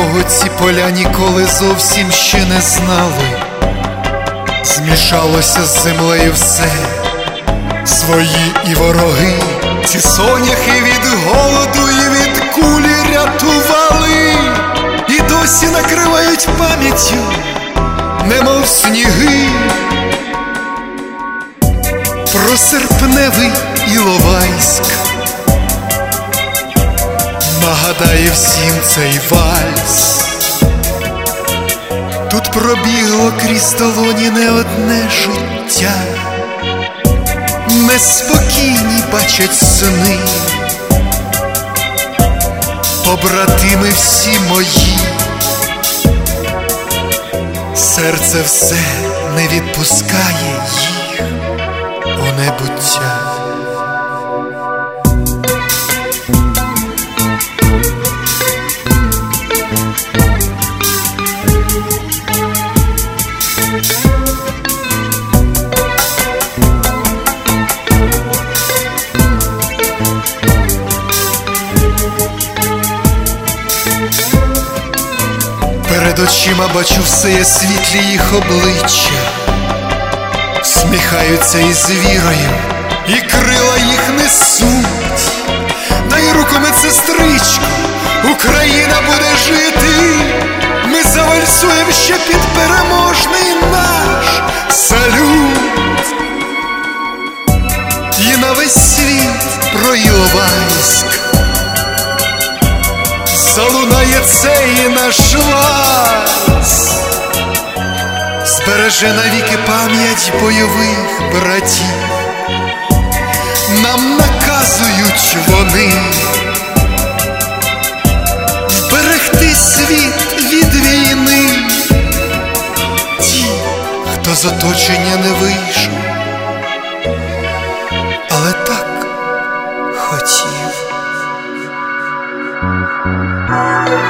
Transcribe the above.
якого ці поля ніколи зовсім ще не знали. Змішалося з землею все, свої і вороги. Ці соняхи від голоду і від кулі рятували, і досі накривають пам'яттю, немов сніги. Про серпневий Іловайськ нагадає всім цей вальс. Тут пробігло крізь долоні не одне життя. Неспокійні бачать сни, побратими всі мої. Серце все не відпускає їх у небуття. Перед очима бачу все я світлі їх обличчя, сміхаються із вірою, і крила їх несуть. Дай руку, медсестричко, Україна буде жити. Ми завальсуємо ще під переможний наш салют. І на весь світ про Іловайськ залунає цей наш вальс. Збереже навіки пам'ять бойових братів. Нам наказують вони вберегти світ від війни. Ті, хто з оточення не вийшов, але так хотів.